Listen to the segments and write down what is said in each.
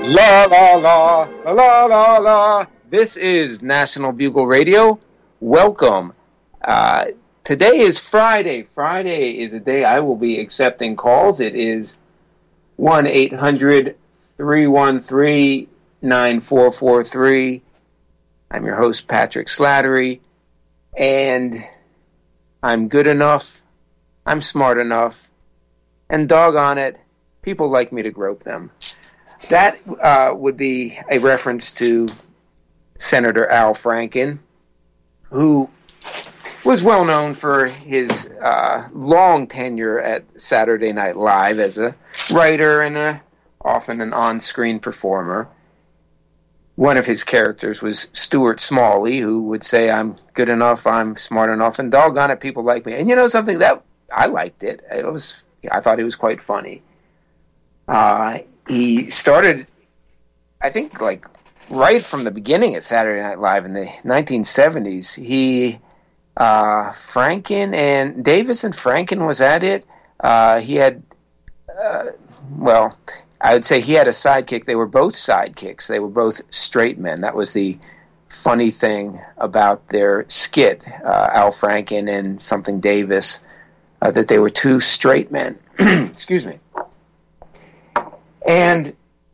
La la la, la la la la. This is National Bugle Radio. Welcome. Today is Friday. Friday is a day I will be accepting calls. It is 1-800-313-9443. I'm your host, Patrick Slattery, and I'm good enough, I'm smart enough, and doggone it, people like me to grope them. That would be a reference to Senator Al Franken, who was well known for his long tenure at Saturday Night Live as a writer and often an on-screen performer. One of his characters was Stuart Smalley, who would say, I'm good enough, I'm smart enough, and doggone it, people like me. And you know something, that I liked it. I thought it was quite funny. He started, I think, like right from the beginning at Saturday Night Live in the 1970s. Franken and Davis and Franken was at it. He had, I would say he had a sidekick. They were both sidekicks. They were both straight men. That was the funny thing about their skit, Al Franken and something Davis, that they were two straight men. Excuse me. And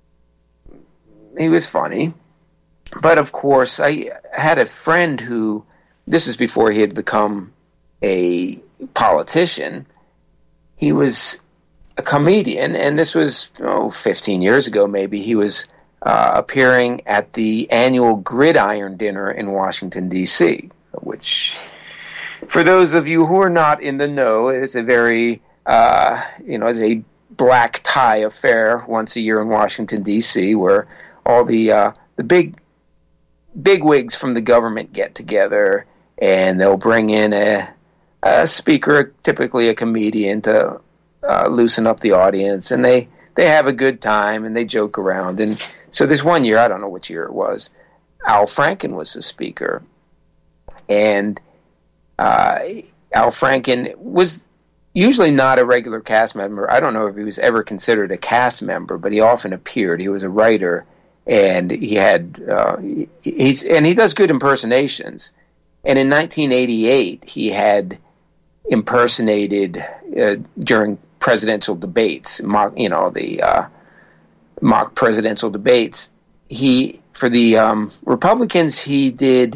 he was funny. But, of course, I had a friend who, this was before he had become a politician, he was a comedian, and this was 15 years ago maybe. He was appearing at the annual Gridiron Dinner in Washington, D.C., which, for those of you who are not in the know, it is a very, it's a black tie affair once a year in Washington, D.C., where all the big wigs from the government get together, and they'll bring in a speaker, typically a comedian, to loosen up the audience, and they have a good time, and they joke around. And so this one year, I don't know which year it was, Al Franken was the speaker, and Al Franken was usually not a regular cast member. I don't know if he was ever considered a cast member, but he often appeared. He was a writer, and he had he does good impersonations. And in 1988, he had impersonated during presidential debates, mock presidential debates. For the Republicans, he did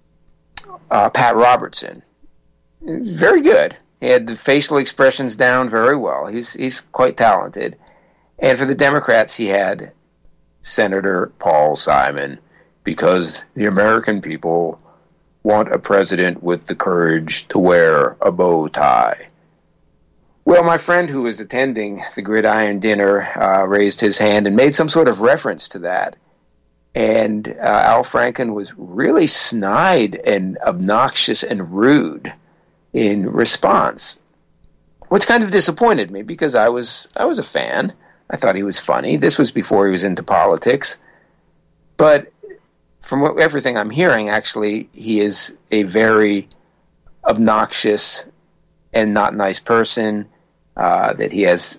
Pat Robertson. Very good. He had the facial expressions down very well. He's quite talented. And for the Democrats, he had Senator Paul Simon, because the American people want a president with the courage to wear a bow tie. Well, my friend who was attending the Gridiron Dinner raised his hand and made some sort of reference to that. And Al Franken was really snide and obnoxious and rude in response, which kind of disappointed me, because I was a fan. I thought he was funny. This was before he was into politics. But from everything I'm hearing, actually, he is a very obnoxious and not nice person, that he has,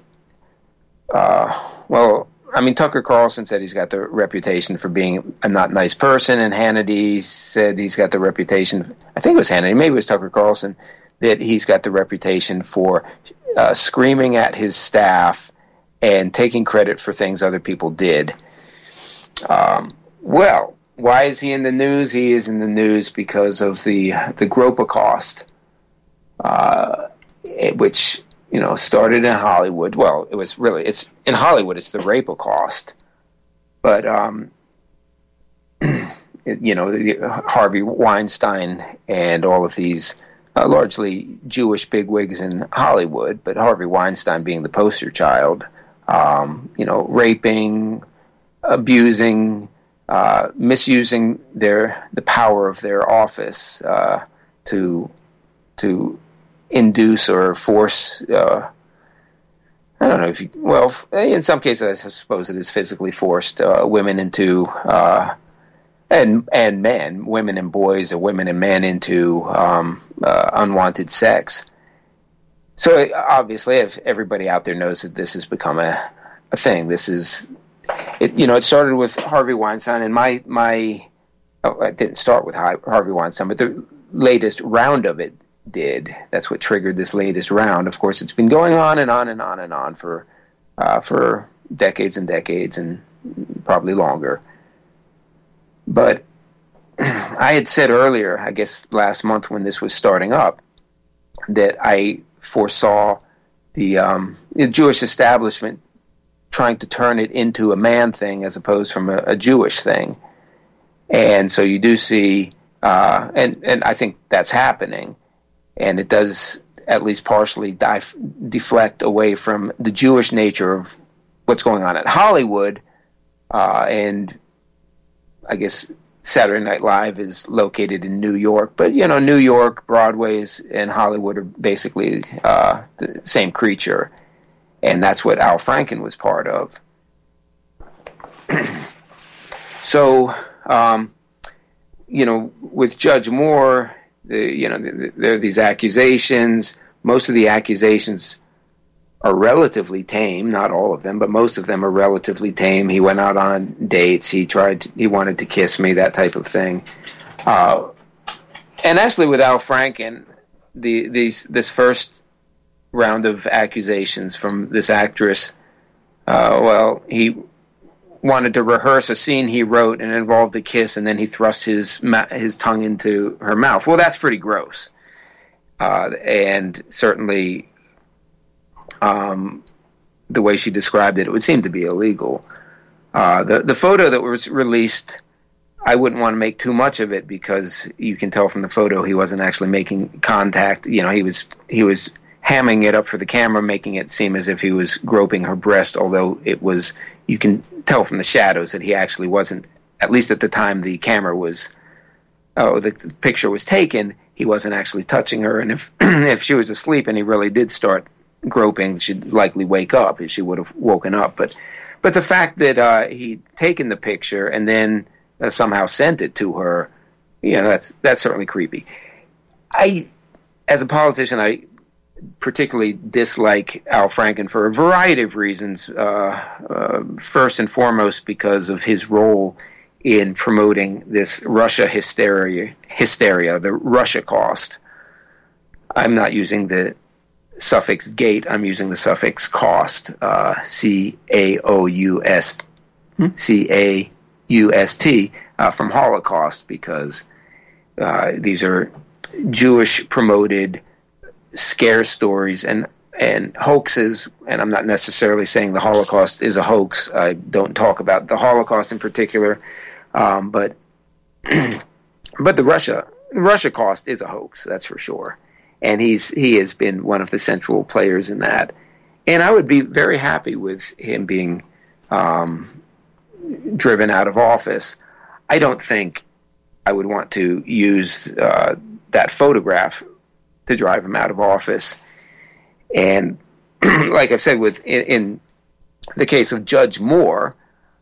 Tucker Carlson said he's got the reputation for being a not nice person, and Hannity said he's got the reputation, I think it was Hannity, maybe it was Tucker Carlson, that he's got the reputation for screaming at his staff and taking credit for things other people did. Well, why is he in the news? He is in the news because of the Gropacost, which started in Hollywood. Well, it's in Hollywood. It's the Rapeacost, but Harvey Weinstein and all of these largely Jewish bigwigs in Hollywood, but Harvey Weinstein being the poster child, raping, abusing, misusing the power of their office to induce or force. I don't know in some cases I suppose it is physically forced women into and men, women and boys, or women and men into unwanted sex. So obviously, if everybody out there knows that this has become a thing, this is it started with Harvey Weinstein, and it didn't start with Harvey Weinstein, but the latest round of it did. That's what triggered this latest round. Of course, it's been going on and on and on and on for decades and decades, and probably longer. But I had said earlier, I guess last month when this was starting up, that I foresaw the Jewish establishment trying to turn it into a man thing as opposed from a Jewish thing. And so you do see, and I think that's happening, and it does at least partially deflect away from the Jewish nature of what's going on at Hollywood, and I guess Saturday Night Live is located in New York, but New York, Broadway, and Hollywood are basically the same creature, and that's what Al Franken was part of. So, with Judge Moore, there are these accusations. Most of the accusations are relatively tame, not all of them, but most of them are relatively tame. He went out on dates. He wanted to kiss me, that type of thing. And actually with Al Franken, this first round of accusations from this actress, he wanted to rehearse a scene he wrote and it involved a kiss, and then he thrust his tongue into her mouth. Well, that's pretty gross. And certainly the way she described it, it would seem to be illegal. The photo that was released, I wouldn't want to make too much of it because you can tell from the photo he wasn't actually making contact. He was hamming it up for the camera, making it seem as if he was groping her breast, although you can tell from the shadows that he actually wasn't, at least at the time the picture was taken, he wasn't actually touching her. And if she was asleep and he really did start groping, she'd likely wake up, and she would have woken up. But the fact that he'd taken the picture and then somehow sent it to her, that's certainly creepy. As a politician, I particularly dislike Al Franken for a variety of reasons. First and foremost, because of his role in promoting this Russia hysteria, the Russia cost. I'm not using the suffix gate, I'm using the suffix cost, C-A-U-S-T, from Holocaust, because these are Jewish-promoted scare stories and hoaxes, and I'm not necessarily saying the Holocaust is a hoax. I don't talk about the Holocaust in particular, but the Russia cost is a hoax, that's for sure. And he has been one of the central players in that. And I would be very happy with him being driven out of office. I don't think I would want to use that photograph to drive him out of office. And like I've said, in the case of Judge Moore,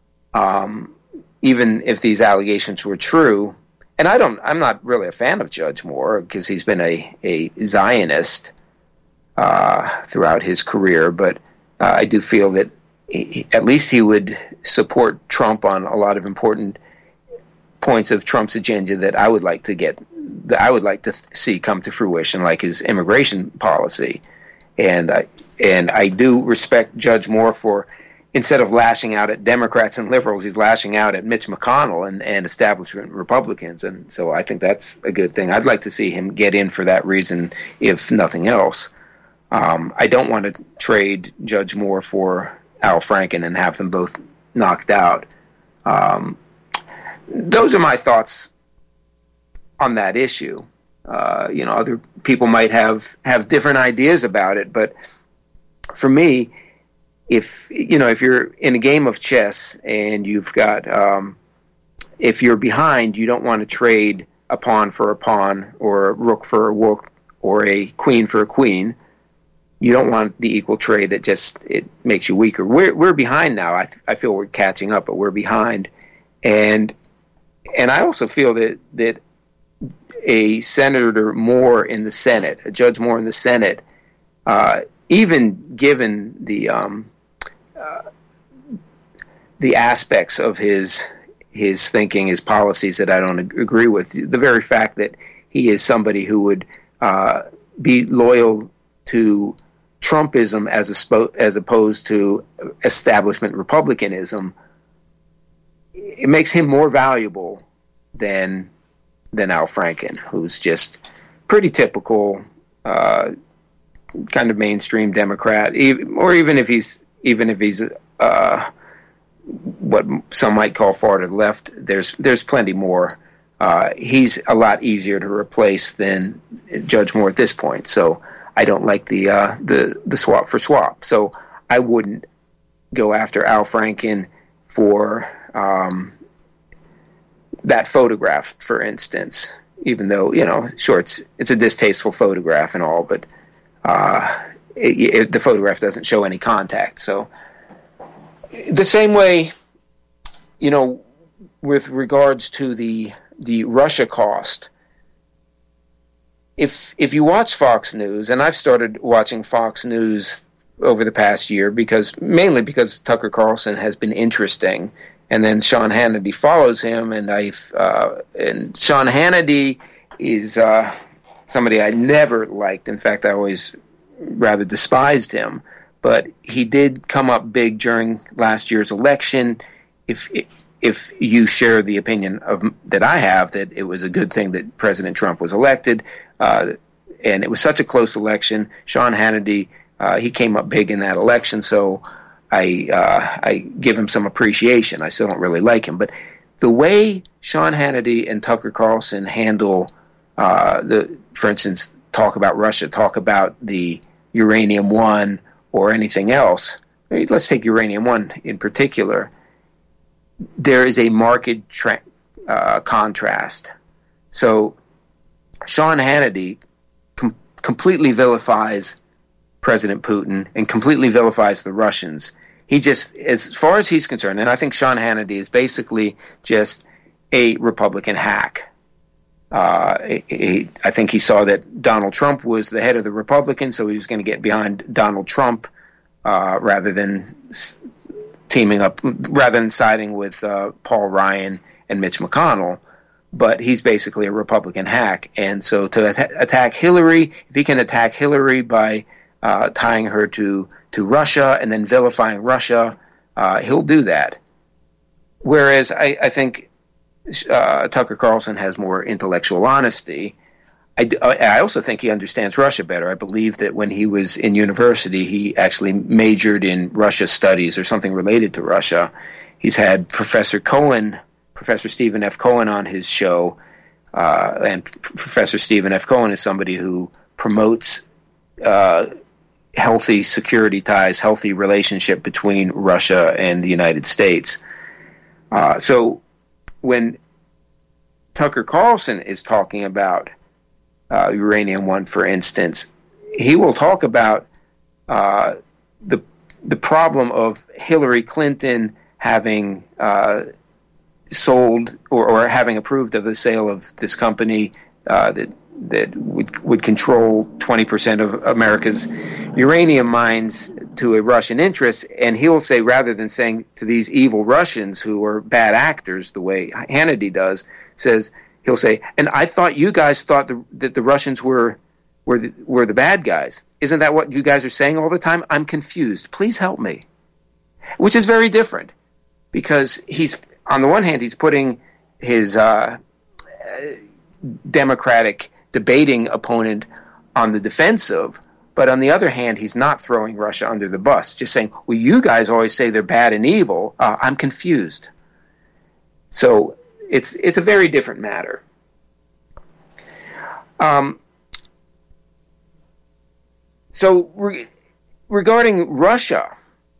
even if these allegations were true, and I'm not really a fan of Judge Moore because he's been a Zionist throughout his career, but I do feel that at least he would support Trump on a lot of important points of Trump's agenda that I would like to see come to fruition, like his immigration policy. And I do respect Judge Moore for, instead of lashing out at Democrats and liberals, he's lashing out at Mitch McConnell and establishment Republicans. And so I think that's a good thing. I'd like to see him get in for that reason, if nothing else. I don't want to trade Judge Moore for Al Franken and have them both knocked out. Those are my thoughts on that issue. Other people might have different ideas about it, but for me, if you're in a game of chess and you've got, if you're behind, you don't want to trade a pawn for a pawn or a rook for a rook or a queen for a queen. You don't want the equal trade that it makes you weaker. We're behind now. I feel we're catching up, but we're behind. And I also feel that a Senator Moore in the Senate, a Judge Moore in the Senate, even given the the aspects of his thinking, his policies that I don't agree with. The very fact that he is somebody who would be loyal to Trumpism as opposed to establishment Republicanism, it makes him more valuable than Al Franken, who's just pretty typical, kind of mainstream Democrat, or even if he's what some might call far to the left. There's plenty more. He's a lot easier to replace than Judge Moore at this point. So I don't like the swap for swap. So I wouldn't go after Al Franken for that photograph, for instance. Even though, sure, it's a distasteful photograph and all, but the photograph doesn't show any contact. So the same way, with regards to the Russia cost, if you watch Fox News, and I've started watching Fox News over the past year mainly because Tucker Carlson has been interesting, and then Sean Hannity follows him, and Sean Hannity is somebody I never liked. In fact, I always rather despised him. But he did come up big during last year's election. If you share the opinion that I have, that it was a good thing that President Trump was elected, and it was such a close election, Sean Hannity, he came up big in that election, so I give him some appreciation. I still don't really like him, but the way Sean Hannity and Tucker Carlson handle, for instance, talk about Russia, talk about the Uranium One or anything else. Let's take Uranium One in particular. There is a marked contrast. So Sean Hannity completely vilifies President Putin and completely vilifies the Russians. He just, as far as he's concerned, and I think Sean Hannity is basically just a Republican hack. I think he saw that Donald Trump was the head of the Republicans, so he was going to get behind Donald Trump rather than siding with Paul Ryan and Mitch McConnell. But he's basically a Republican hack, and so to attack Hillary, if he can attack Hillary by tying her to Russia and then vilifying Russia, he'll do that. Whereas I think Tucker Carlson has more intellectual honesty. I also think he understands Russia better. I believe that when he was in university, he actually majored in Russia studies or something related to Russia. He's had Professor Stephen F. Cohen on his show, and Professor Stephen F. Cohen is somebody who promotes healthy security ties, healthy relationship between Russia and the United States. So when Tucker Carlson is talking about Uranium One, for instance, he will talk about the problem of Hillary Clinton having sold or having approved of the sale of this company that would control 20% of America's uranium mines to a Russian interest. And he'll say, rather than saying to these evil Russians who are bad actors the way Hannity does, he'll say, and I thought you guys thought that the Russians were the bad guys. Isn't that what you guys are saying all the time? I'm confused. Please help me. Which is very different, because he's, on the one hand, he's putting his Democratic debating opponent on the defensive, but on the other hand, he's not throwing Russia under the bus, just saying, well, you guys always say they're bad and evil. I'm confused. So it's a very different matter. So regarding Russia,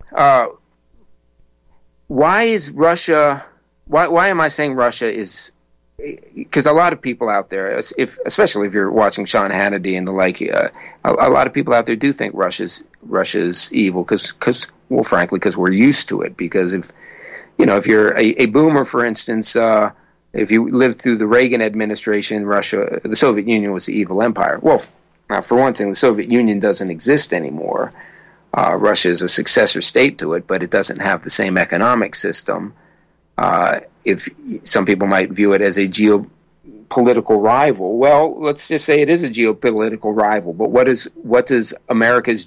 why is Russia? Why am I saying Russia is? Because a lot of people out there, especially if you're watching Sean Hannity and the like, a lot of people out there do think Russia's evil because frankly, because we're used to it. Because if you're a boomer, for instance, if you lived through the Reagan administration, the Soviet Union was the evil empire. Well, for one thing, the Soviet Union doesn't exist anymore. Russia is a successor state to it, but it doesn't have the same economic system. If some people might view it as a geopolitical rival, well, let's just say it is a geopolitical rival. But what does America's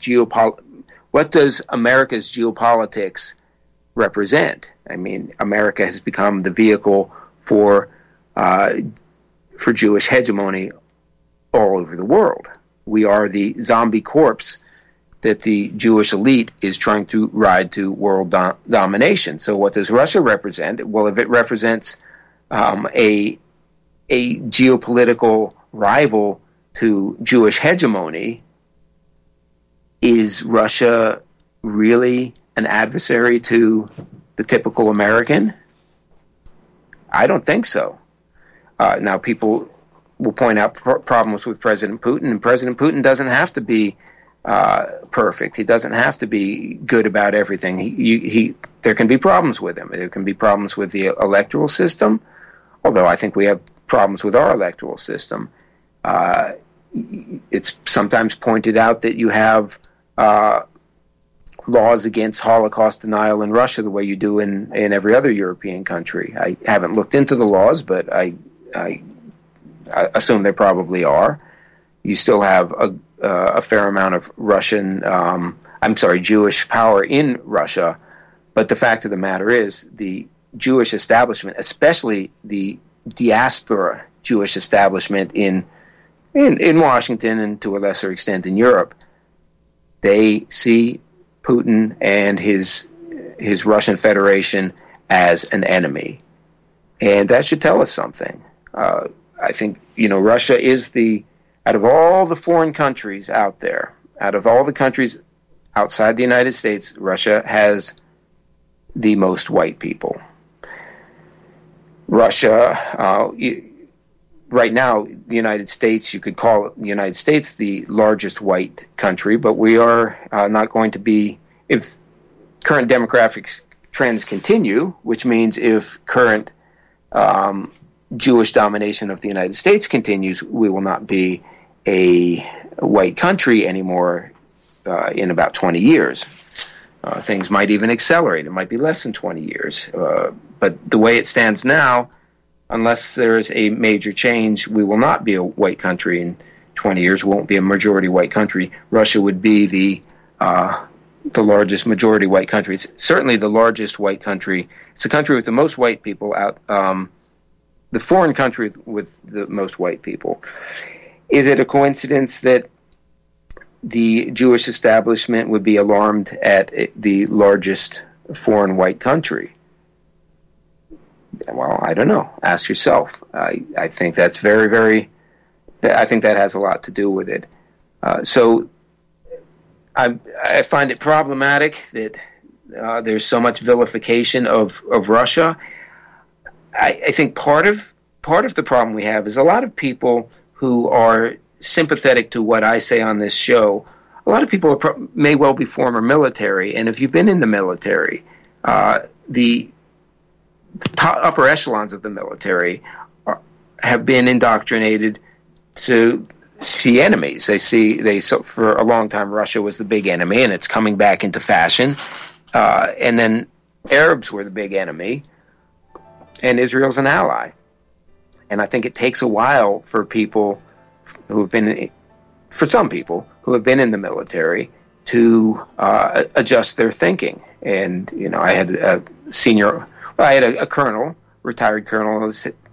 geopolitics represent? I mean, America has become the vehicle for Jewish hegemony all over the world. We are the zombie corpse that the Jewish elite is trying to ride to world domination. So what does Russia represent? Well, if it represents a geopolitical rival to Jewish hegemony, is Russia really an adversary to the typical American? I don't think so. Now, people will point out problems with President Putin, and President Putin doesn't have to be perfect. He doesn't have to be good about everything. There can be problems with him. There can be problems with the electoral system, although I think we have problems with our electoral system. It's sometimes pointed out that you have laws against Holocaust denial in Russia the way you do in every other European country. I haven't looked into the laws, but I assume there probably are. You still have a fair amount of Jewish power in Russia, but the fact of the matter is the Jewish establishment, especially the diaspora Jewish establishment in Washington and to a lesser extent in Europe, they see Putin and his Russian Federation as an enemy, and that should tell us something. I think Russia is out of all the foreign countries out there, out of all the countries outside the United States, Russia has the most white people. Russia, right now, the United States, you could call the United States the largest white country, but we are not going to be, if current demographic trends continue, which means if current Jewish domination of the United States continues, we will not be a white country anymore in about 20 years. Things might even accelerate. It might be less than 20 years. But the way it stands now, unless there is a major change, we will not be a white country in 20 years. We won't be a majority white country. Russia would be the largest majority white country. It's certainly the largest white country. It's the country with the most white people out. The foreign country with the most white people. Is it a coincidence that the Jewish establishment would be alarmed at the largest foreign white country? Well, I don't know. Ask yourself. I think that's very, very. I think that has a lot to do with it. So I find it problematic that there's so much vilification of Russia. I think part of the problem we have is a lot of people who are sympathetic to what I say on this show. A lot of people may well be former military, and if you've been in the military, the top upper echelons of the military have been indoctrinated to see enemies. So for a long time Russia was the big enemy, and it's coming back into fashion. And then Arabs were the big enemy, and Israel's an ally. And I think it takes a while for people who have been, for some people who have been in the military, to adjust their thinking. And I had a colonel, retired colonel.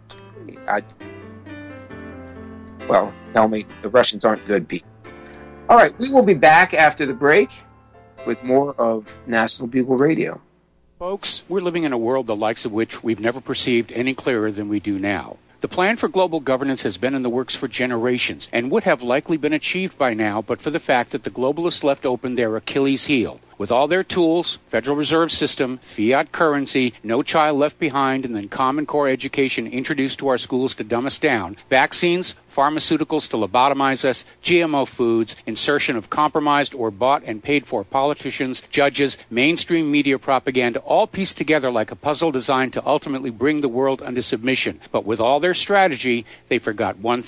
Tell me the Russians aren't good people. All right, we will be back after the break with more of National Bugle Radio. Folks, we're living in a world the likes of which we've never perceived any clearer than we do now. The plan for global governance has been in the works for generations and would have likely been achieved by now but for the fact that the globalists left open their Achilles heel. With all their tools, Federal Reserve System, fiat currency, no child left behind, and then Common Core education introduced to our schools to dumb us down, vaccines, pharmaceuticals to lobotomize us, GMO foods, insertion of compromised or bought and paid for politicians, judges, mainstream media propaganda, all pieced together like a puzzle designed to ultimately bring the world under submission. But with all their strategy, they forgot one thing: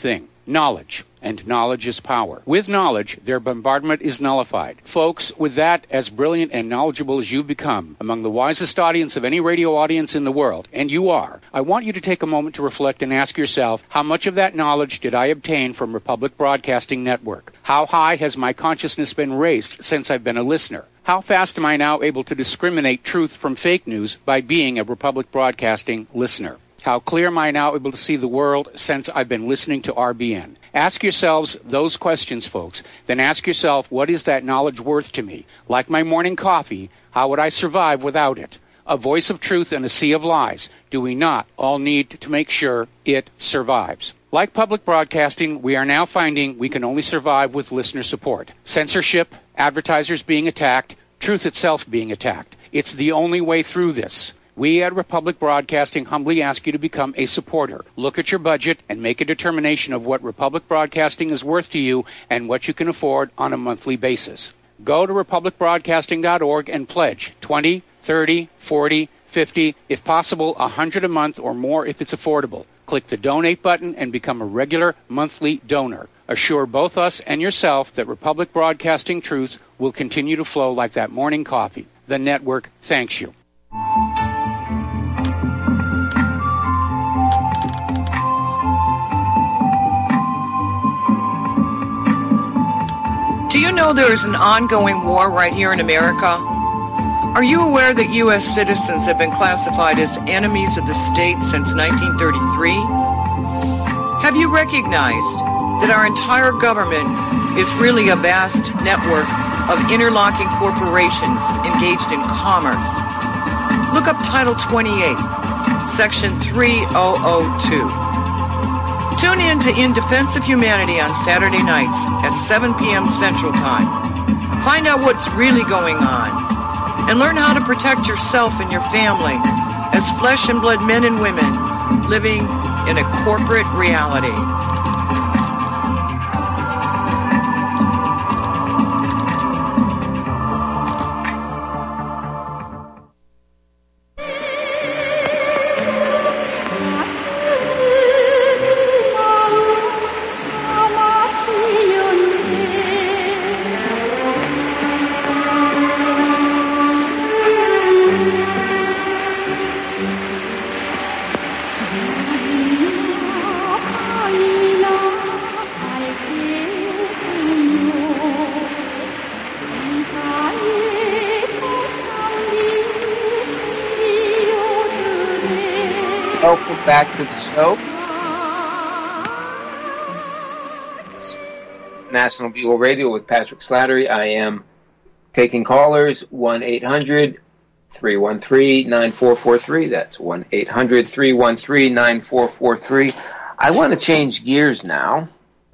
knowledge. And knowledge is power. With knowledge, their bombardment is nullified. Folks, with that, as brilliant and knowledgeable as you've become, among the wisest audience of any radio audience in the world, and you are, I want you to take a moment to reflect and ask yourself, how much of that knowledge did I obtain from Republic Broadcasting Network? How high has my consciousness been raised since I've been a listener? How fast am I now able to discriminate truth from fake news by being a Republic Broadcasting listener? How clear am I now able to see the world since I've been listening to RBN? Ask yourselves those questions, folks. Then ask yourself, what is that knowledge worth to me? Like my morning coffee, how would I survive without it? A voice of truth in a sea of lies. Do we not all need to make sure it survives? Like public broadcasting, we are now finding we can only survive with listener support. Censorship, advertisers being attacked, truth itself being attacked. It's the only way through this. We at Republic Broadcasting humbly ask you to become a supporter. Look at your budget and make a determination of what Republic Broadcasting is worth to you and what you can afford on a monthly basis. Go to republicbroadcasting.org and pledge $20, $30, $40, $50, if possible, $100 a month or more if it's affordable. Click the donate button and become a regular monthly donor. Assure both us and yourself that Republic Broadcasting truth will continue to flow like that morning coffee. The network thanks you. Do you know there is an ongoing war right here in America? Are you aware that U.S. citizens have been classified as enemies of the state since 1933? Have you recognized that our entire government is really a vast network of interlocking corporations engaged in commerce? Look up Title 28, Section 3002. Tune in to In Defense of Humanity on Saturday nights at 7 p.m. Central Time. Find out what's really going on and learn how to protect yourself and your family as flesh and blood men and women living in a corporate reality. Welcome back to the show. National Bugle Radio with Patrick Slattery. I am taking callers 1-800-313-9443. That's 1-800-313-9443. I want to change gears now.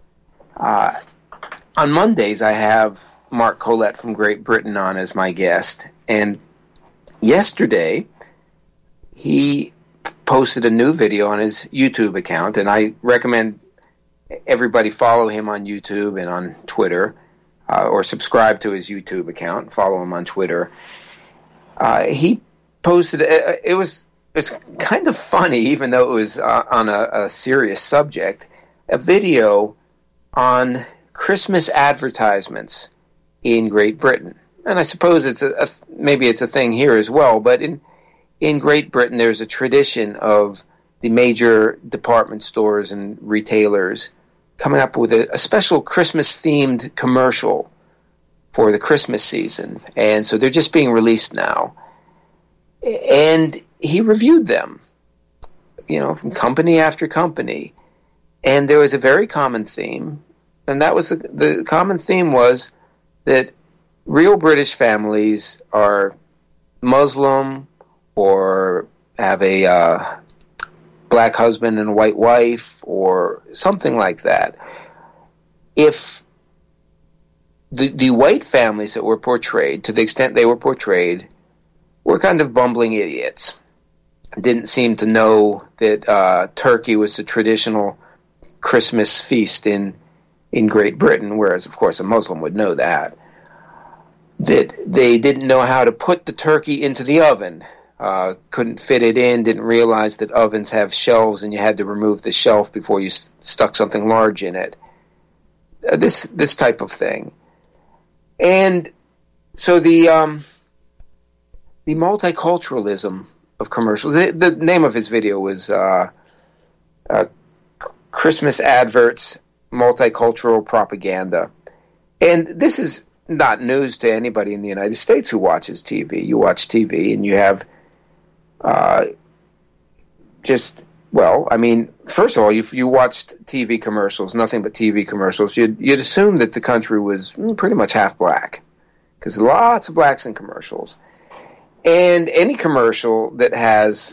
On Mondays, I have Mark Collette from Great Britain on as my guest. And yesterday, he posted a new video on his YouTube account, and I recommend everybody follow him on YouTube and on Twitter, or subscribe to his YouTube account, follow him on Twitter. He posted, it's kind of funny, even though it was on a serious subject, a video on Christmas advertisements in Great Britain. And I suppose maybe it's a thing here as well, but in Great Britain, there's a tradition of the major department stores and retailers coming up with a special Christmas-themed commercial for the Christmas season. And so they're just being released now. And he reviewed them, from company after company. And there was a very common theme, and that was the common theme was that real British families are Muslim or have a black husband and a white wife or something like that. If the white families that were portrayed, to the extent they were portrayed, were kind of bumbling idiots, didn't seem to know that turkey was the traditional Christmas feast in Great Britain, whereas, of course, a Muslim would know that they didn't know how to put the turkey into the oven couldn't fit it in, didn't realize that ovens have shelves and you had to remove the shelf before you stuck something large in it. This type of thing. And so the multiculturalism of commercials. The name of his video was Christmas Adverts, Multicultural Propaganda. And this is not news to anybody in the United States who watches TV. You watch TV and you have first of all, if you watched TV commercials, nothing but TV commercials, you'd assume that the country was pretty much half black, because lots of blacks in commercials. And any commercial that has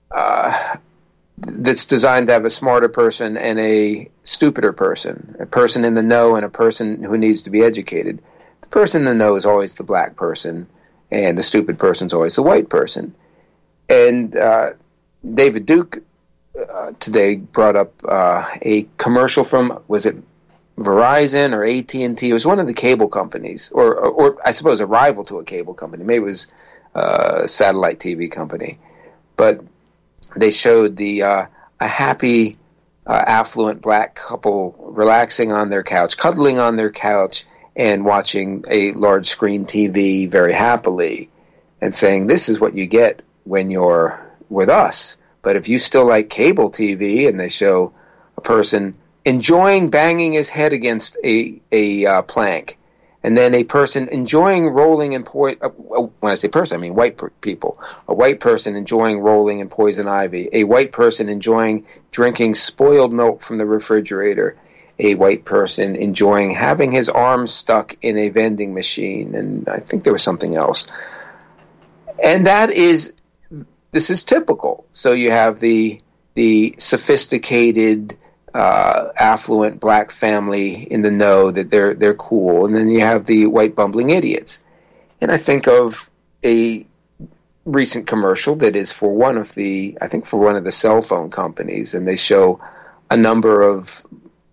that's designed to have a smarter person and a stupider person, a person in the know and a person who needs to be educated, the person in the know is always the black person, and the stupid person is always the white person. And David Duke today brought up a commercial from, was it Verizon or AT&T? It was one of the cable companies, or I suppose a rival to a cable company. Maybe it was a satellite TV company. But they showed a happy, affluent black couple relaxing on their couch, cuddling on their couch, and watching a large screen TV very happily, and saying, this is what you get when you're with us. But if you still like cable TV, and they show a person enjoying banging his head against a plank, and then a person enjoying rolling in when I say person, I mean white people. A white person enjoying rolling in poison ivy. A white person enjoying drinking spoiled milk from the refrigerator. A white person enjoying having his arms stuck in a vending machine. And I think there was something else. And this is typical. So you have the sophisticated, affluent black family in the know that they're cool, and then you have the white bumbling idiots. And I think of a recent commercial that is for one of the cell phone companies, and they show a number of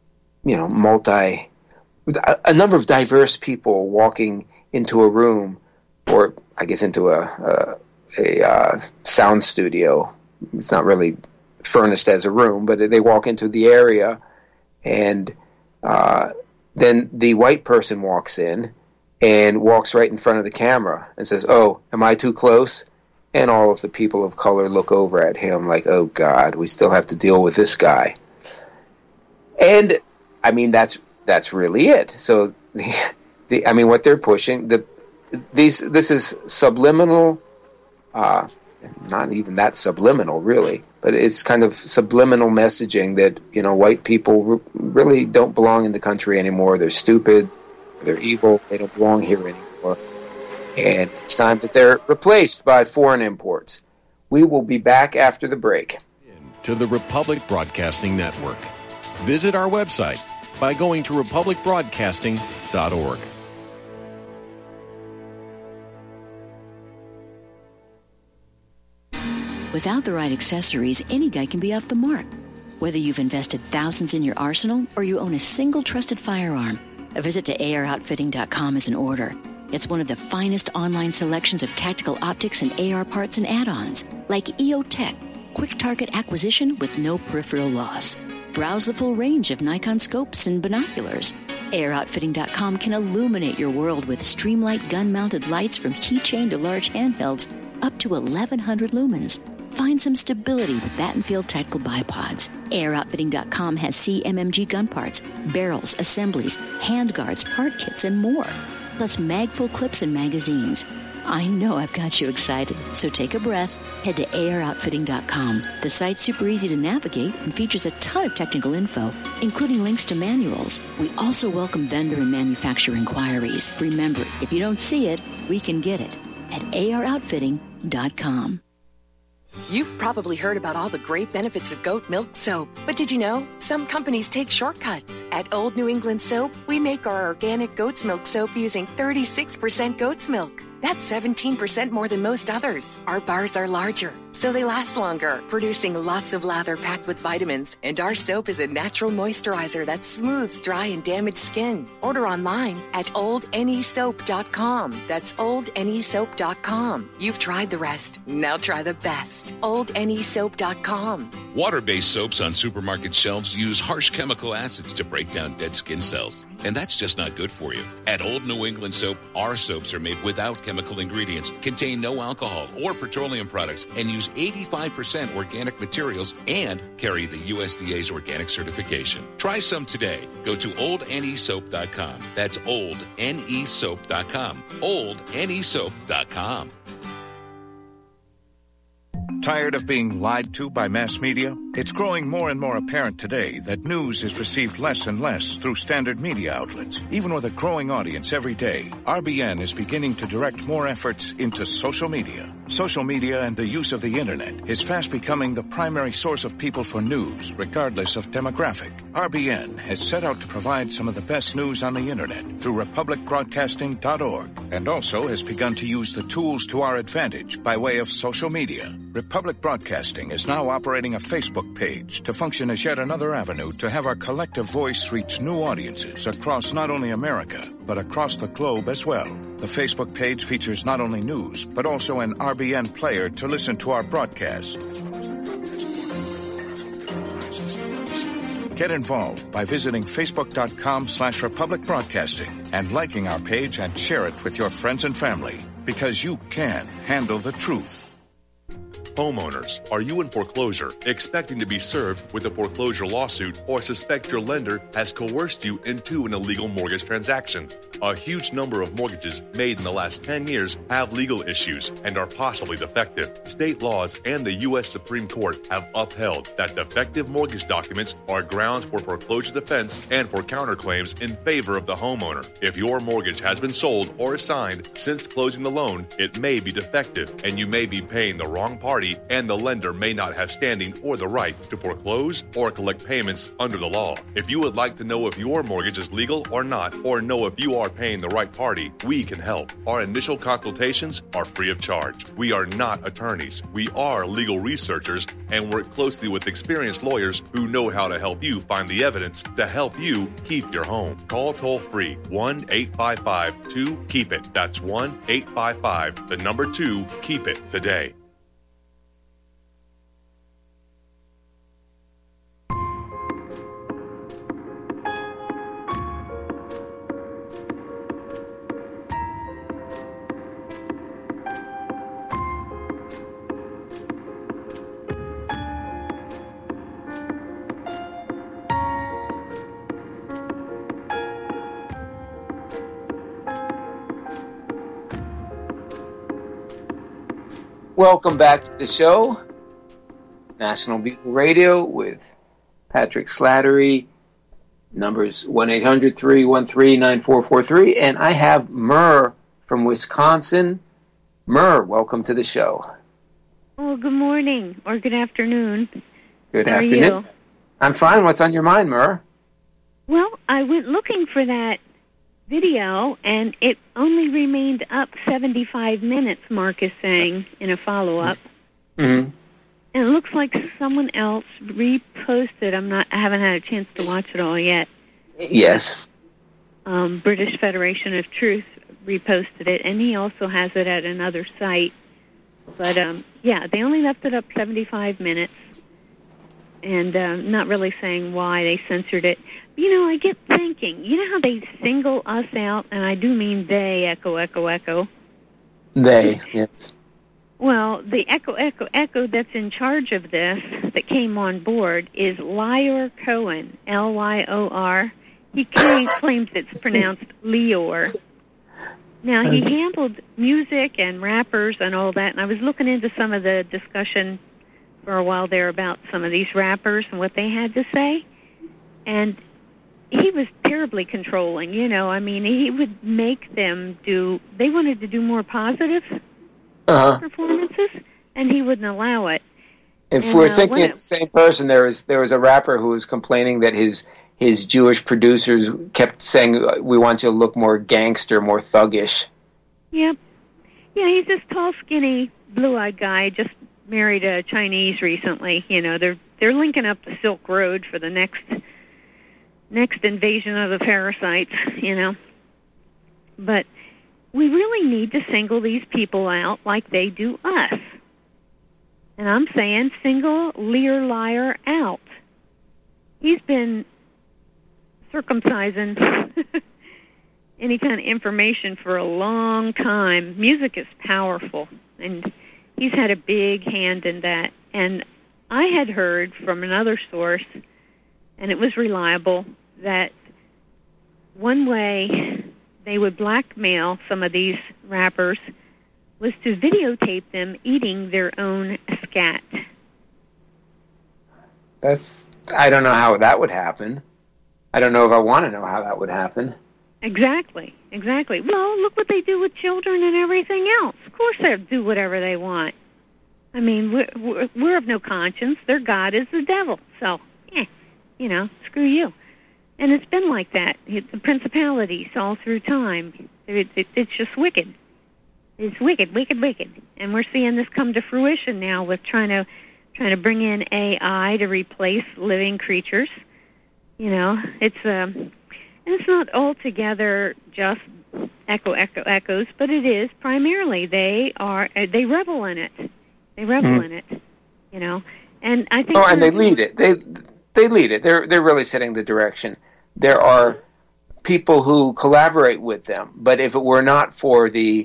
diverse people walking into a room, or I guess into a sound studio. It's not really furnished as a room, but they walk into the area, and then the white person walks in and walks right in front of the camera and says, "Oh, am I too close?" And all of the people of color look over at him like, "Oh God, we still have to deal with this guy." And I mean, that's really it. So what they're pushing, this is subliminal. Not even that subliminal, really, but it's kind of subliminal messaging that, white people really don't belong in the country anymore. They're stupid, they're evil, they don't belong here anymore. And it's time that they're replaced by foreign imports. We will be back after the break. To the Republic Broadcasting Network. Visit our website by going to republicbroadcasting.org. Without the right accessories, any guy can be off the mark. Whether you've invested thousands in your arsenal or you own a single trusted firearm, a visit to AROutfitting.com is in order. It's one of the finest online selections of tactical optics and AR parts and add-ons, like EOTech, quick target acquisition with no peripheral loss. Browse the full range of Nikon scopes and binoculars. AROutfitting.com can illuminate your world with Streamlight gun-mounted lights from keychain to large handhelds up to 1,100 lumens. Find some stability with Battenfield Tactical Bipods. AirOutfitting.com has CMMG gun parts, barrels, assemblies, handguards, part kits, and more. Plus magful clips and magazines. I know I've got you excited, so take a breath. Head to AirOutfitting.com. The site's super easy to navigate and features a ton of technical info, including links to manuals. We also welcome vendor and manufacturer inquiries. Remember, if you don't see it, we can get it at AirOutfitting.com. You've probably heard about all the great benefits of goat milk soap, but did you know some companies take shortcuts? At Old New England Soap, we make our organic goat's milk soap using 36% goat's milk. That's 17% more than most others. Our bars are larger, so they last longer, producing lots of lather packed with vitamins. And our soap is a natural moisturizer that smooths dry and damaged skin. Order online at OldNESoap.com. That's OldNESoap.com. You've tried the rest. Now try the best. OldNESoap.com. Water-based soaps on supermarket shelves use harsh chemical acids to break down dead skin cells. And that's just not good for you. At Old New England Soap, our soaps are made without chemical ingredients, contain no alcohol or petroleum products, and use 85% organic materials and carry the USDA's organic certification. Try some today. Go to OldNESoap.com. That's OldNESoap.com. OldNESoap.com. Tired of being lied to by mass media? It's growing more and more apparent today that news is received less and less through standard media outlets. Even with a growing audience every day, RBN is beginning to direct more efforts into social media. Social media and the use of the internet is fast becoming the primary source of people for news, regardless of demographic. RBN has set out to provide some of the best news on the internet through republicbroadcasting.org, and also has begun to use the tools to our advantage by way of social media. Republic Broadcasting is now operating a Facebook page to function as yet another avenue to have our collective voice reach new audiences across not only America, but across the globe as well. The Facebook page features not only news, but also an RBN player to listen to our broadcast. Get involved by visiting facebook.com/Republic Broadcasting and liking our page and share it with your friends and family, because you can handle the truth. Homeowners, are you in foreclosure, expecting to be served with a foreclosure lawsuit, or suspect your lender has coerced you into an illegal mortgage transaction? A huge number of mortgages made in the last 10 years have legal issues and are possibly defective. State laws and the U.S. Supreme Court have upheld that defective mortgage documents are grounds for foreclosure defense and for counterclaims in favor of the homeowner. If your mortgage has been sold or assigned since closing the loan, it may be defective, and you may be paying the wrong party, and the lender may not have standing or the right to foreclose or collect payments under the law. If you would like to know if your mortgage is legal or not, or know if you are paying the right party, we can help. Our initial consultations are free of charge. We are not attorneys. We are legal researchers and work closely with experienced lawyers who know how to help you find the evidence to help you keep your home. Call toll-free 1-855-2-KEEP-IT. That's 1-855-2-KEEP-IT today. Welcome back to the show, National Bugle Radio with Patrick Slattery, numbers 1-800-313-9443, and I have Murr from Wisconsin. Murr, welcome to the show. Oh, good morning, or good afternoon. Good How afternoon. Are you? I'm fine. What's on your mind, Murr? Well, I went looking for that video, and it only remained up 75 minutes, Mark is saying, in a follow-up. Mm-hmm. And it looks like someone else reposted. I haven't had a chance to watch it all yet. Yes. British Federation of Truth reposted it, and he also has it at another site. But, yeah, they only left it up 75 minutes, and not really saying why they censored it. You know, I get thinking, you know how they single us out, and I do mean they, echo, echo, echo. They, yes. Well, the echo, echo, echo that's in charge of this, that came on board, is Lyor Cohen, L-Y-O-R. He claims it's pronounced Leor. Now, he handled music and rappers and all that, and I was looking into some of the discussion for a while there about some of these rappers and what they had to say, and he was terribly controlling, you know. I mean, he would make them they wanted to do more positive performances, and he wouldn't allow it. If we're thinking of the same person, there was a rapper who was complaining that his Jewish producers kept saying, we want you to look more gangster, more thuggish. Yep. Yeah, he's this tall, skinny, blue-eyed guy. Just married a Chinese recently. You know, they're linking up the Silk Road for the next invasion of the parasites, you know. But we really need to single these people out like they do us. And I'm saying single Lear Liar out. He's been circumcising any kind of information for a long time. Music is powerful, and he's had a big hand in that. And I had heard from another source, and it was reliable, that one way they would blackmail some of these rappers was to videotape them eating their own scat. I don't know how that would happen. I don't know if I want to know how that would happen. Exactly. Well, look what they do with children and everything else. Of course they'll do whatever they want. I mean, we're of no conscience. Their God is the devil. So, you know, screw you. And it's been like that. The principalities all through time. It's just wicked. It's wicked. And we're seeing this come to fruition now with trying to bring in AI to replace living creatures. You know, and it's not altogether just echoes, but it is primarily they revel in it. They revel in it. You know, and I think. Oh, and they lead it. They lead it. They're really setting the direction. There are people who collaborate with them, but if it were not for the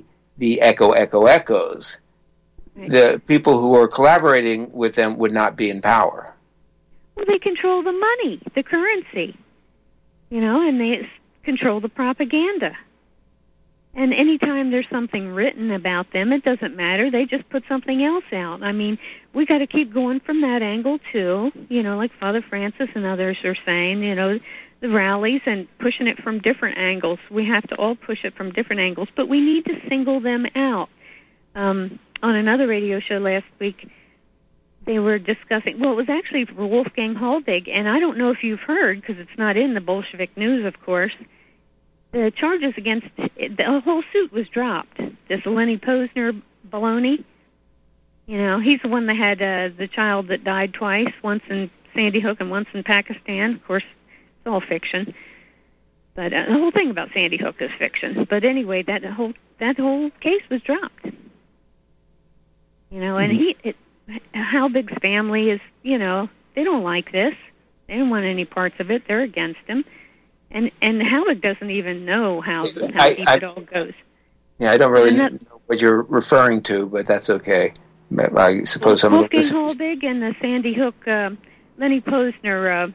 echoes, the people who are collaborating with them would not be in power. Well, they control the money, the currency, you know, and they control the propaganda. And anytime there's something written about them, it doesn't matter. They just put something else out. I mean, we got to keep going from that angle, too, you know, like Father Francis and others are saying, you know, the rallies and pushing it from different angles. We have to all push it from different angles, but we need to single them out. On another radio show last week, they were discussing, well, it was actually for Wolfgang Halbig, and I don't know if you've heard, because it's not in the Bolshevik news, of course, the charges against, the whole suit was dropped. This Lenny Posner baloney, you know, he's the one that had the child that died twice, once in Sandy Hook and once in Pakistan. Of course, it's all fiction. But the whole thing about Sandy Hook is fiction. But anyway, that whole case was dropped. You know, and Halbig's family is, you know, they don't like this. They don't want any parts of it. They're against him. And Halbig doesn't even know how deep it all goes. Yeah, I don't really know what you're referring to, but that's okay. I suppose some of the listeners... Wolfgang Halbig and the Sandy Hook, Lenny Posner...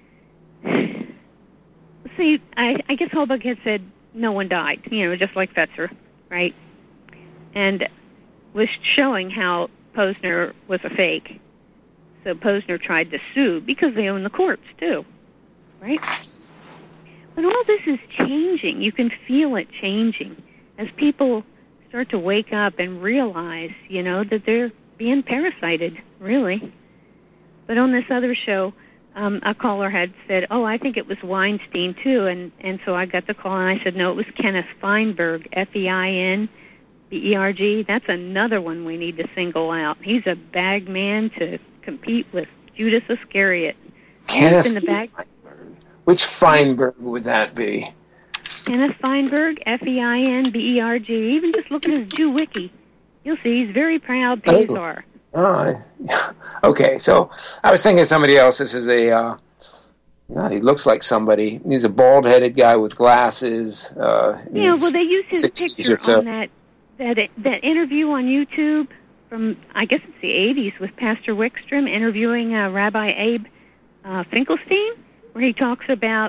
see, I guess Halbig had said no one died, you know, just like Fetzer, right? And was showing how Posner was a fake. So Posner tried to sue because they own the corpse, too, right? But all this is changing. You can feel it changing as people start to wake up and realize, you know, that they're being parasited, really. But on this other show, a caller had said, oh, I think it was Weinstein, too. And so I got the call, and I said, no, it was Kenneth Feinberg, Feinberg. That's another one we need to single out. He's a bag man to compete with Judas Iscariot. Kenneth Feinberg. Which Feinberg would that be? Kenneth Feinberg, Feinberg. Even just look at his Jew wiki. You'll see he's very proud Pazar. Okay, so I was thinking of somebody else. This is he looks like somebody. He's a bald-headed guy with glasses. Well, they used his picture on that interview on YouTube from, I guess it's the 80s, with Pastor Wickstrom interviewing Rabbi Abe Finkelstein, where he talks about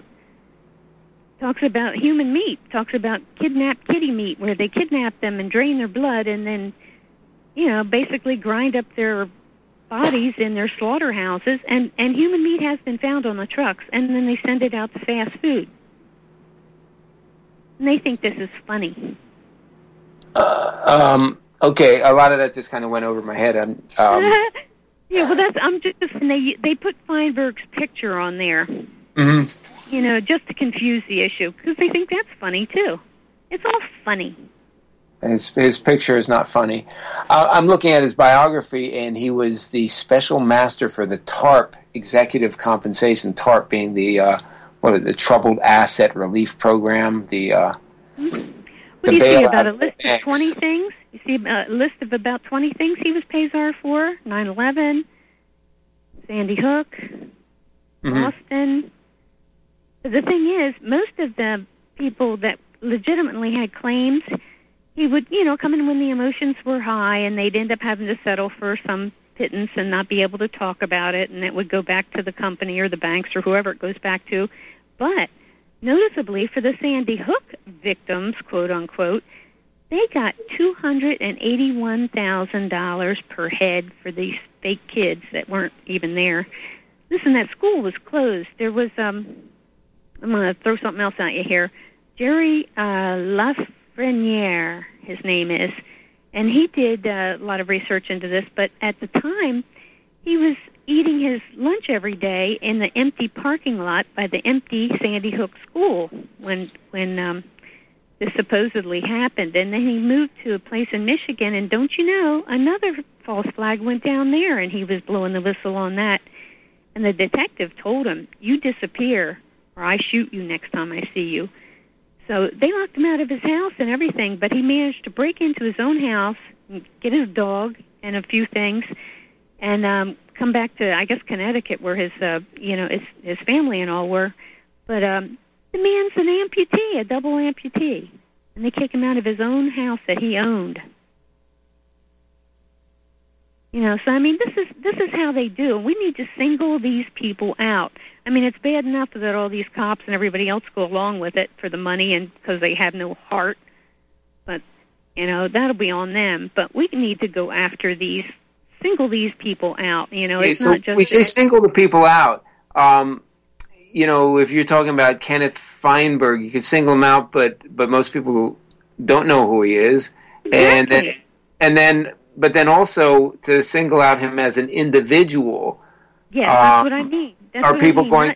human meat, talks about kidnapped kitty meat, where they kidnap them and drain their blood and then, you know, basically grind up their bodies in their slaughterhouses, and human meat has been found on the trucks, and then they send it out to fast food. And they think this is funny. Okay, a lot of that just kind of went over my head. Yeah, well, they put Feinberg's picture on there, you know, just to confuse the issue, because they think that's funny, too. It's all funny. His picture is not funny. I'm looking at his biography, and he was the special master for the TARP, executive compensation. TARP being the Troubled Asset Relief Program. What do you see about a list of 20 things? You see a list of about 20 things he was Payzar for: 9/11, Sandy Hook, Boston. But the thing is, most of the people that legitimately had claims, he would, come in when the emotions were high, and they'd end up having to settle for some pittance and not be able to talk about it, and it would go back to the company or the banks or whoever it goes back to. But noticeably, for the Sandy Hook victims, quote unquote, they got $281,000 per head for these fake kids that weren't even there. Listen, that school was closed. There was, I'm going to throw something else at you here. Jerry Lafreniere, his name is, and he did a lot of research into this, but at the time, he was eating his lunch every day in the empty parking lot by the empty Sandy Hook school when this supposedly happened. And then he moved to a place in Michigan, and don't you know, another false flag went down there, and he was blowing the whistle on that. And the detective told him, "You disappear, or I shoot you next time I see you." So they locked him out of his house and everything, but he managed to break into his own house, get his dog and a few things, and come back to, I guess, Connecticut, where his family and all were. But the man's an amputee, a double amputee, and they kick him out of his own house that he owned. So I mean, this is how they do. We need to single these people out. I mean, it's bad enough that all these cops and everybody else go along with it for the money and because they have no heart. But that'll be on them. But we need to go after single these people out. It's not just. We say single the people out. If you're talking about Kenneth Feinberg, you could single him out, but most people don't know who he is, exactly. But then also to single out him as an individual. Yeah, that's what I mean. Are people going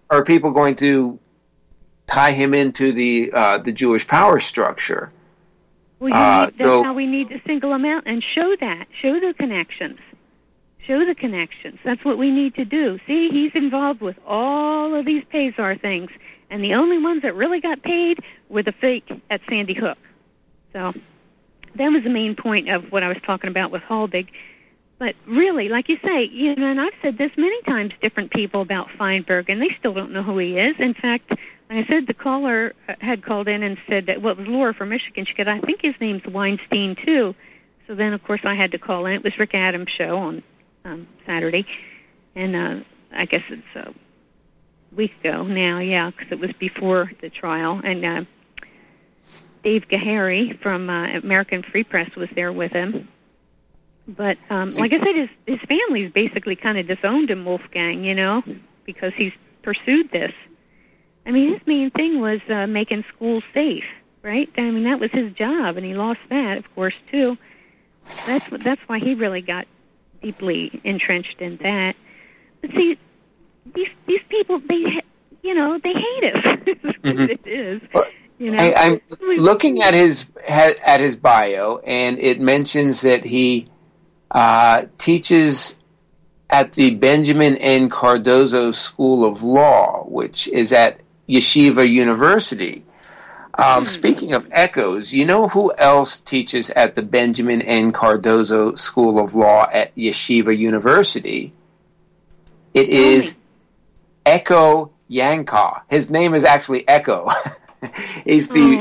to tie him into the Jewish power structure? Well, that's how we need to single him out and show the connections. Show the connections. That's what we need to do. See, he's involved with all of these Payzar things, and the only ones that really got paid were the fake at Sandy Hook. So that was the main point of what I was talking about with Halbig. But really, like you say, and I've said this many times, different people about Feinberg, and they still don't know who he is. In fact, like I said, the caller had called in and said that, it was Laura from Michigan. She said, I think his name's Weinstein, too. So then, of course, I had to call in. It was Rick Adams' show on Saturday. And I guess it's a week ago now, yeah, because it was before the trial. And Dave Gahary from American Free Press was there with him. But like I said, his family's basically kind of disowned him, Wolfgang, because he's pursued this. I mean, his main thing was making schools safe, right? I mean, that was his job, and he lost that, of course, too. That's why he really got deeply entrenched in that. But see, these people, they hate us. It is. I'm looking at his bio, and it mentions that he teaches at the Benjamin N. Cardozo School of Law, which is at Yeshiva University. Speaking of echoes, you know who else teaches at the Benjamin N. Cardozo School of Law at Yeshiva University? It is Echo Yanka. His name is actually Echo. He's the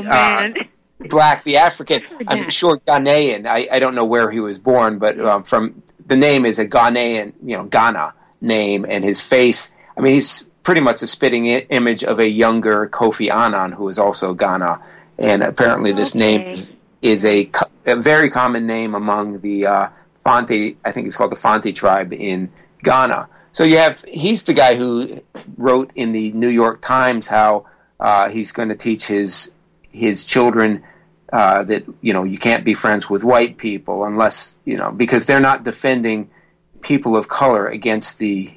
the African, I'm sure Ghanaian. I don't know where he was born, but from the name is a Ghanaian, Ghana name, and his face, I mean, he's pretty much a spitting image of a younger Kofi Annan, who is also Ghana, and apparently this name is a very common name among the Fanti, I think it's called the Fanti tribe in Ghana. So he's the guy who wrote in the New York Times how he's going to teach his children that you can't be friends with white people unless because they're not defending people of color against the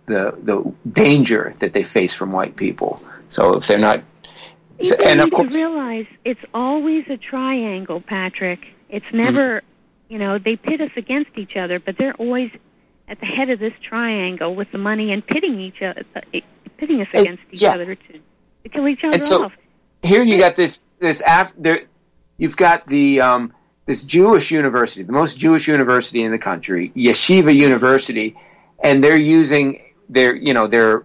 danger that they face from white people. So if they're not, and of course, realize it's always a triangle, Patrick. It's never, they pit us against each other, but they're always at the head of this triangle with the money and pitting us against each other to kill each other so, off. Here you got you've got the this Jewish university, the most Jewish university in the country, Yeshiva University, and they're using their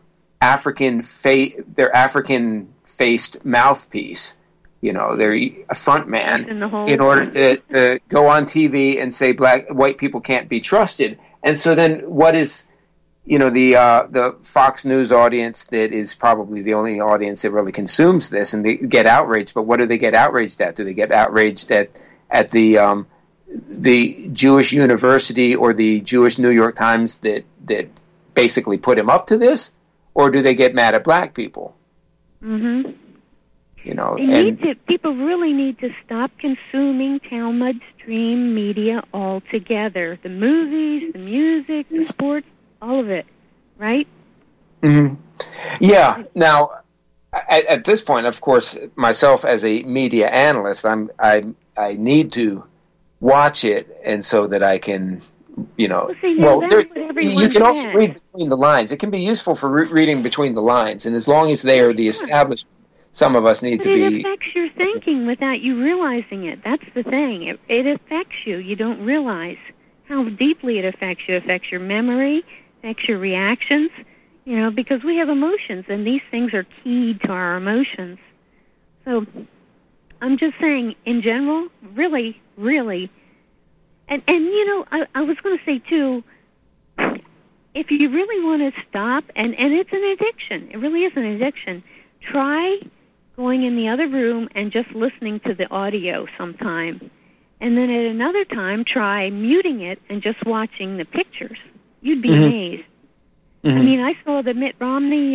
African-faced mouthpiece. They're a front man in order to go on TV and say white people can't be trusted. And so then what is, the Fox News audience that is probably the only audience that really consumes this, and they get outraged. But what do they get outraged at? Do they get outraged at the Jewish university or the Jewish New York Times that basically put him up to this, or do they get mad at black people? Mm-hmm. People really need to stop consuming Talmud stream media altogether. The movies, the music, the sports, all of it, right? Mm-hmm. Yeah. Now, at this point, of course, myself as a media analyst, I need to watch it, and so that I can, you can also read between the lines. It can be useful for reading between the lines, and as long as they are the establishment, some of us need to be. It affects your thinking without you realizing it. That's the thing. It affects you. You don't realize how deeply it affects you. It affects your memory, affects your reactions, because we have emotions, and these things are keyed to our emotions. So I'm just saying, in general, really, really, and I was going to say, too, if you really want to stop, and it's an addiction, it really is an addiction, try going in the other room and just listening to the audio sometime. And then at another time, try muting it and just watching the pictures. You'd be amazed. Mm-hmm. I mean, I saw the Mitt Romney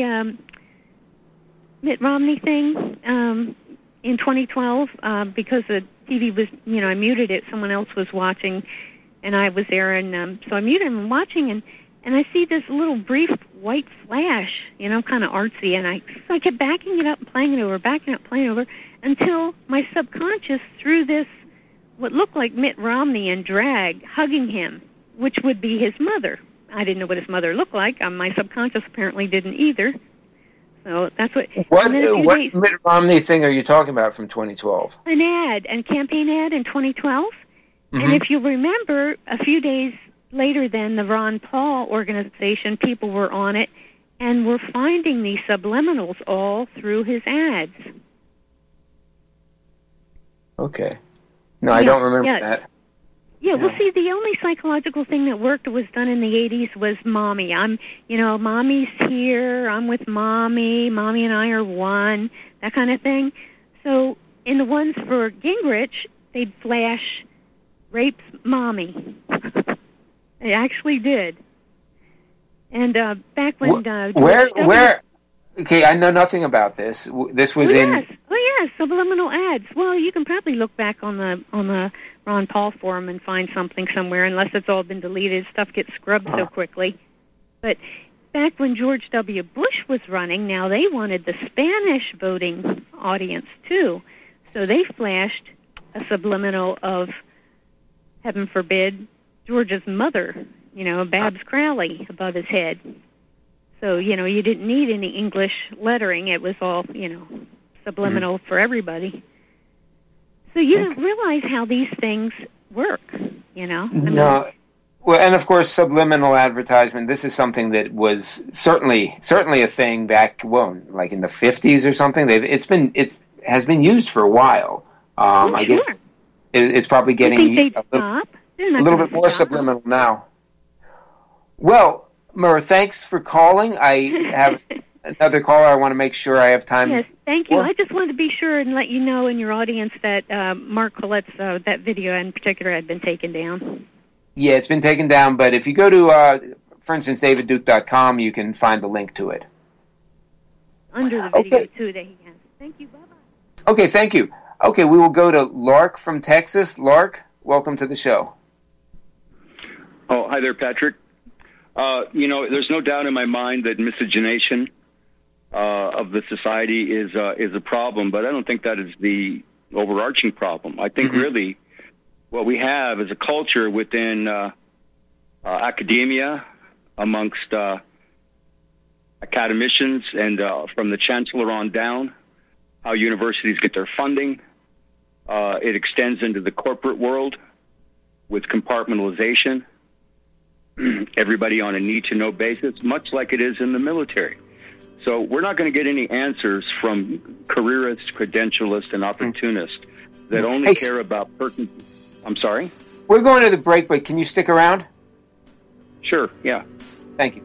thing in 2012 because the TV was, I muted it. Someone else was watching, and I was there, and so I muted him and watching, and I see this little brief white flash, kind of artsy, and I kept backing it up and playing it over, until my subconscious threw this, what looked like Mitt Romney in drag, hugging him, which would be his mother. I didn't know what his mother looked like. My subconscious apparently didn't either. So that's what. What Mitt Romney thing are you talking about from 2012? A campaign ad in 2012. Mm-hmm. And if you remember, a few days later then, the Ron Paul organization, people were on it and were finding these subliminals all through his ads. Okay. No, I don't remember that. Yeah, well, see, the only psychological thing that worked was done in the 80s was mommy. Mommy's here, I'm with mommy and I are one, that kind of thing. So in the ones for Gingrich, they'd flash, rapes mommy. It actually did. And back when... Where? Okay, I know nothing about this. This was in... Oh, yes, subliminal ads. Well, you can probably look back on the Ron Paul forum and find something somewhere, unless it's all been deleted. Stuff gets scrubbed so quickly. But back when George W. Bush was running, now they wanted the Spanish voting audience, too. So they flashed a subliminal of, heaven forbid, George's mother, Babs Crowley above his head. So, you didn't need any English lettering. It was all, subliminal for everybody. So you don't realize how these things work, No. Well, and of course, subliminal advertisement, this is something that was certainly a thing back, like in the 50s or something. It has been used for a while. I guess it's probably getting a little bit more subliminal now. Well, Myrrh, thanks for calling. I have another caller. I want to make sure I have time. Yes, thank you. I just wanted to be sure and let you know in your audience that Mark Collette's that video in particular had been taken down. Yeah, it's been taken down, but if you go to, for instance, davidduke.com, you can find the link to it. Under the video, too, that he has. Thank you. Bye-bye. Okay, thank you. Okay, we will go to Lark from Texas. Lark, welcome to the show. Oh, hi there, Patrick. There's no doubt in my mind that miscegenation of the society is a problem, but I don't think that is the overarching problem. I think really what we have is a culture within academia, amongst academicians, and from the chancellor on down, how universities get their funding. It extends into the corporate world with compartmentalization, everybody on a need-to-know basis, much like it is in the military. So we're not going to get any answers from careerists, credentialists, and opportunists that only care about I'm sorry? We're going to the break, but can you stick around? Sure, yeah. Thank you.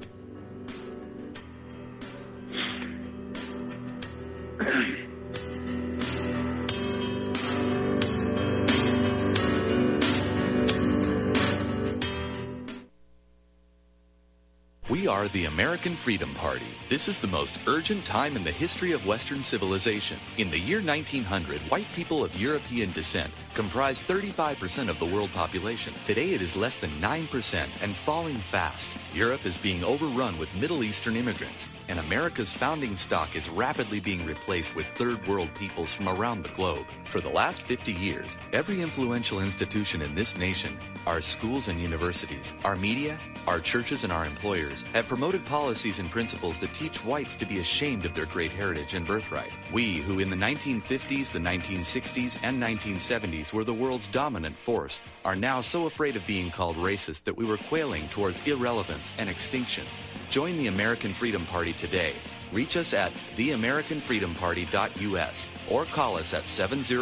We are the American Freedom Party. This is the most urgent time in the history of Western civilization. In the year 1900, white people of European descent comprised 35% of the world population. Today it is less than 9% and falling fast. Europe is being overrun with Middle Eastern immigrants, and America's founding stock is rapidly being replaced with third world peoples from around the globe. For the last 50 years, every influential institution in this nation, our schools and universities, our media, our churches, and our employers have promoted policies and principles that teach whites to be ashamed of their great heritage and birthright. We, who in the 1950s, the 1960s, and 1970s were the world's dominant force, are now so afraid of being called racist that we were quailing towards irrelevance and extinction. Join the American Freedom Party today. Reach us at theamericanfreedomparty.us or call us at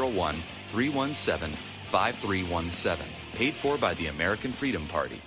701-317-5317. Paid for by the American Freedom Party.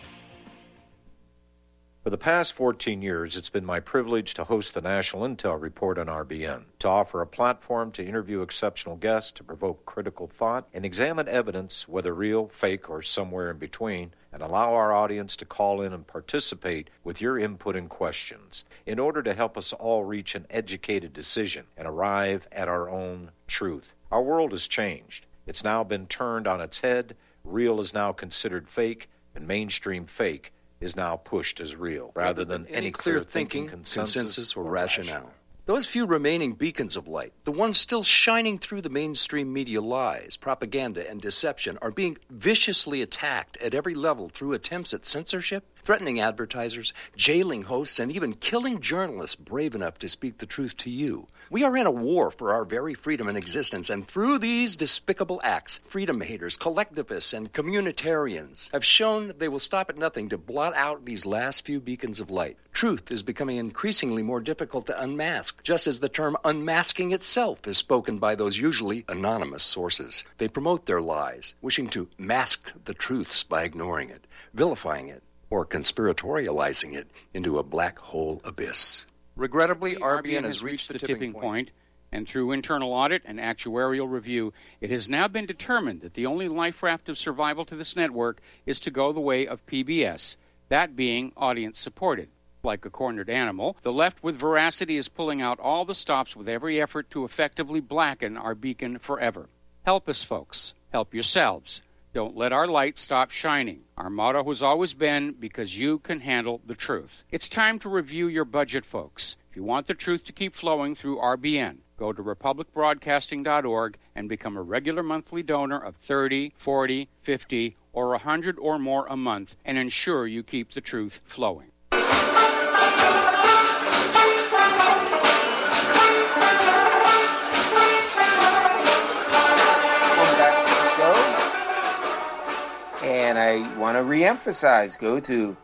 For the past 14 years, it's been my privilege to host the National Intel Report on RBN, to offer a platform to interview exceptional guests, to provoke critical thought, and examine evidence, whether real, fake, or somewhere in between, and allow our audience to call in and participate with your input and questions in order to help us all reach an educated decision and arrive at our own truth. Our world has changed. It's now been turned on its head. Real is now considered fake, and mainstream fake is now pushed as real, rather than any clear thinking, consensus, or rationale. Those few remaining beacons of light, the ones still shining through the mainstream media lies, propaganda, and deception, are being viciously attacked at every level through attempts at censorship, threatening advertisers, jailing hosts, and even killing journalists brave enough to speak the truth to you. We are in a war for our very freedom and existence, and through these despicable acts, freedom haters, collectivists, and communitarians have shown they will stop at nothing to blot out these last few beacons of light. Truth is becoming increasingly more difficult to unmask, just as the term unmasking itself is spoken by those usually anonymous sources. They promote their lies, wishing to mask the truths by ignoring it, vilifying it, or conspiratorializing it into a black hole abyss. Regrettably, RBN has reached the tipping point, and through internal audit and actuarial review, it has now been determined that the only life raft of survival to this network is to go the way of PBS, that being audience-supported. Like a cornered animal, the left with veracity is pulling out all the stops with every effort to effectively blacken our beacon forever. Help us, folks. Help yourselves. Don't let our light stop shining. Our motto has always been, because you can handle the truth. It's time to review your budget, folks. If you want the truth to keep flowing through RBN, go to republicbroadcasting.org and become a regular monthly donor of $30, $40, $50, or $100 or more a month and ensure you keep the truth flowing. And I want to reemphasize, go to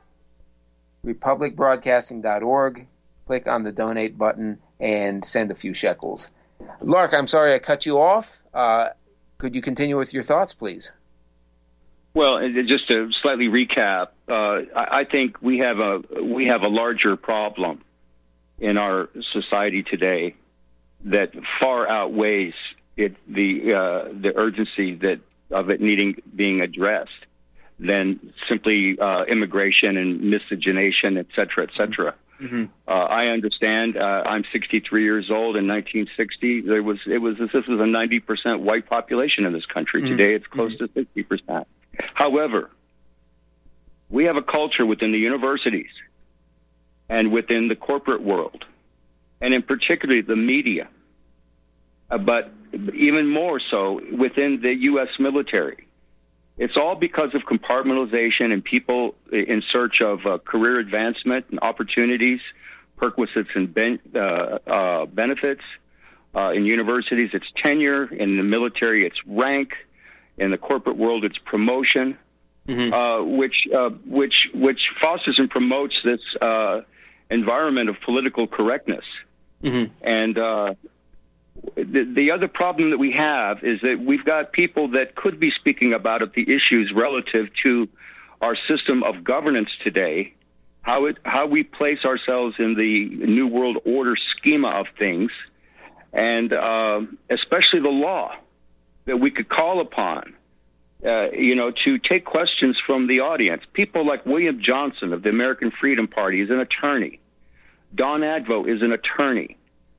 republicbroadcasting.org, click on the donate button, and send a few shekels. Lark, I'm sorry I cut you off. Could you continue with your thoughts, please? Well, just to slightly recap, I think we have a larger problem in our society today that far outweighs the urgency of it being addressed than simply immigration and miscegenation, et cetera, et cetera. Mm-hmm. I understand. I'm 63 years old. In 1960, this was a 90% white population in this country. Mm-hmm. Today, it's close to 60%. However, we have a culture within the universities and within the corporate world, and in particular the media, but even more so within the U.S. military, It's all because of compartmentalization and people in search of career advancement and opportunities, perquisites and benefits. In universities, it's tenure. In the military, it's rank. In the corporate world, it's promotion, which fosters and promotes this environment of political correctness. And the other problem that we have is that we've got people that could be speaking about the issues relative to our system of governance today, how we place ourselves in the New World Order schema of things, and especially the law that we could call upon, to take questions from the audience. People like William Johnson of the American Freedom Party is an attorney. Don Advo is an attorney.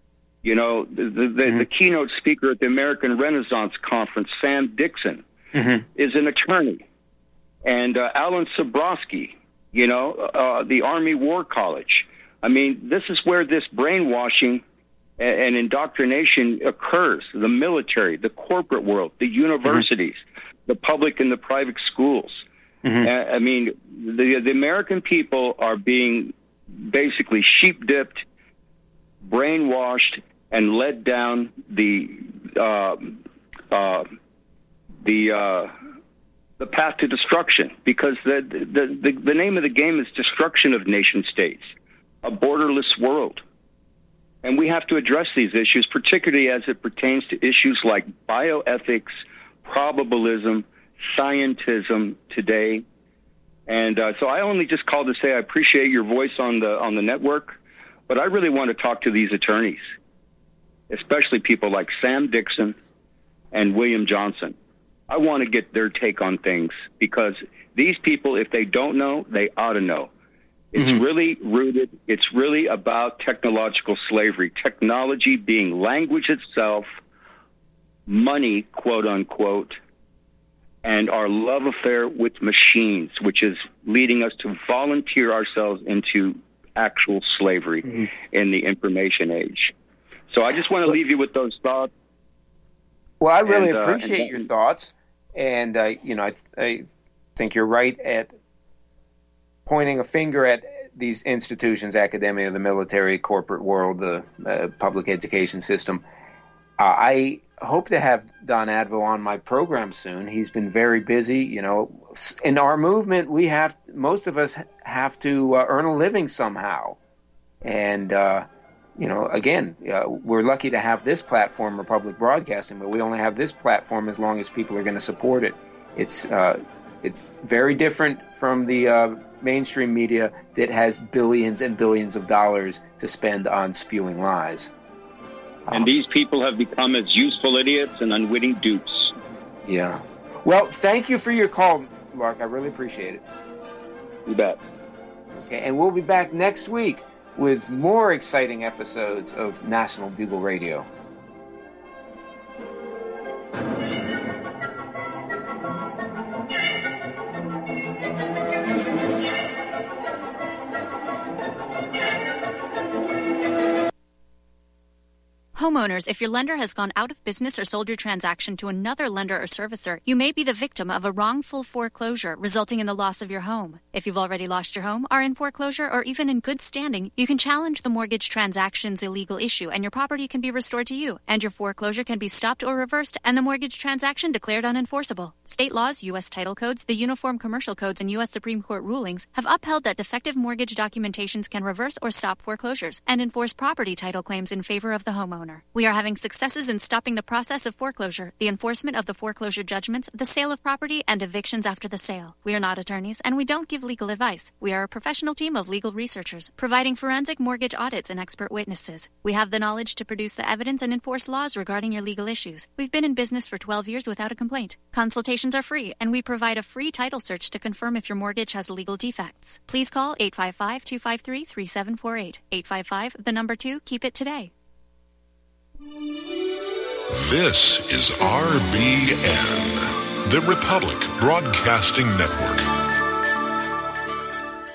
The keynote speaker at the American Renaissance Conference, Sam Dixon, is an attorney. And Alan Sabrowski, the Army War College. I mean, this is where this brainwashing and indoctrination occurs. The military, the corporate world, the universities, the public and the private schools. I mean, the American people are being basically sheep-dipped, brainwashed, and led down the path to destruction, because the name of the game is destruction of nation states, a borderless world. And we have to address these issues, particularly as it pertains to issues like bioethics, probabilism, scientism today. And so I only just called to say I appreciate your voice on the network, but I really want to talk to these attorneys, especially people like Sam Dixon and William Johnson. I want to get their take on things, because these people, if they don't know, they ought to know. It's really rooted, it's really about technological slavery, technology being language itself, money, quote unquote, and our love affair with machines, which is leading us to volunteer ourselves into actual slavery in the information age. So I just want to leave you with those thoughts. Well, I really appreciate your thoughts, and I think you're right at pointing a finger at these institutions, academia, the military, corporate world, the public education system. I hope to have Don Advo on my program soon. He's been very busy. In our movement, most of us have to earn a living somehow, and again, we're lucky to have this platform, Republic Broadcasting, but we only have this platform as long as people are going to support it. It's very different from the mainstream media that has billions and billions of dollars to spend on spewing lies. And these people have become as useful idiots and unwitting dupes. Yeah. Well, thank you for your call, Mark. I really appreciate it. You bet. Okay, and we'll be back next week with more exciting episodes of National Bugle Radio. Homeowners, if your lender has gone out of business or sold your transaction to another lender or servicer, you may be the victim of a wrongful foreclosure, resulting in the loss of your home. If you've already lost your home, are in foreclosure, or even in good standing, you can challenge the mortgage transaction's illegal issue, and your property can be restored to you, and your foreclosure can be stopped or reversed, and the mortgage transaction declared unenforceable. State laws, U.S. title codes, the Uniform Commercial Codes, and U.S. Supreme Court rulings have upheld that defective mortgage documentations can reverse or stop foreclosures and enforce property title claims in favor of the homeowner. We are having successes in stopping the process of foreclosure, the enforcement of the foreclosure judgments, the sale of property, and evictions after the sale. We are not attorneys, and we don't give legal advice. We are a professional team of legal researchers, providing forensic mortgage audits and expert witnesses. We have the knowledge to produce the evidence and enforce laws regarding your legal issues. We've been in business for 12 years without a complaint. Consultations are free, and we provide a free title search to confirm if your mortgage has legal defects. Please call 855-253-3748. 855, 2, keep it today. This is RBN, the Republic Broadcasting Network.